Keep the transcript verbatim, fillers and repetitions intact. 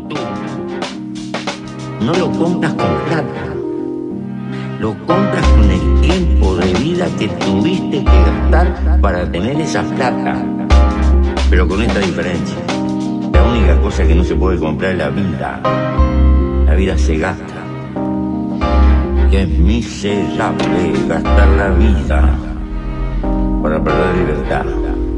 futuro no lo compras con plata, lo compras con el tiempo de vida que tuviste que gastar para tener esa plata. Pero con esta diferencia: la única cosa que no se puede comprar es la vida. La vida se gasta. Y es miserable gastar la vida para perder libertad.